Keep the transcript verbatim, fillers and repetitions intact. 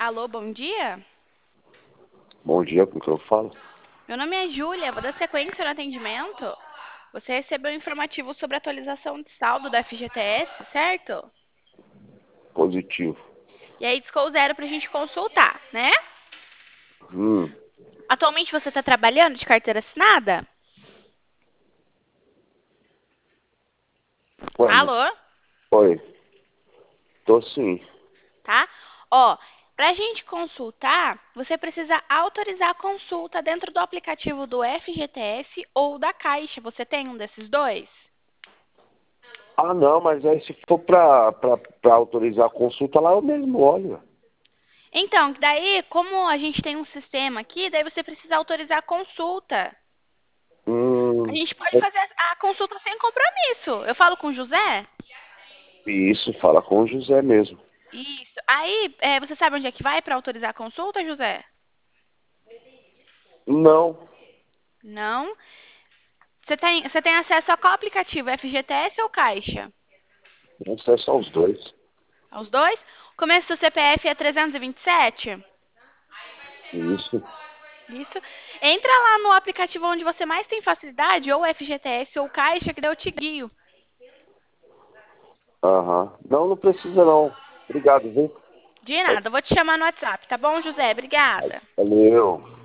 Alô, bom dia? Bom dia, com quem eu falo? Meu nome é Júlia, vou dar sequência no atendimento. Você recebeu um informativo sobre atualização de saldo da F G T S, certo? Positivo. E aí discou zero pra gente consultar, né? Hum, Atualmente você está trabalhando de carteira assinada? ué, mas Alô? oi, tô sim. Tá? Ó, pra gente consultar, você precisa autorizar a consulta dentro do aplicativo do F G T S ou da Caixa. Você tem um desses dois? Ah, não, mas aí se for pra, pra, pra autorizar a consulta lá, eu mesmo olho. Então, daí, como a gente tem um sistema aqui, daí você precisa autorizar a consulta. A Hum, gente pode fazer a a consulta sem compromisso. Eu falo com o José? isso, fala com o José mesmo. Isso. Aí, é, você sabe onde é que vai para autorizar a consulta, José? Não, Não. Você tem, você tem acesso a qual aplicativo? F G T S ou Caixa? não sei só os dois. Aos dois? O começo do C P F é trezentos e vinte e sete? Isso, Isso. Entra lá no aplicativo onde você mais tem facilidade, ou F G T S ou Caixa, que daí eu te guio. aham. Não, não precisa não. Obrigado, viu? De nada, eu vou te chamar no WhatsApp, tá bom, José? Obrigada. Valeu.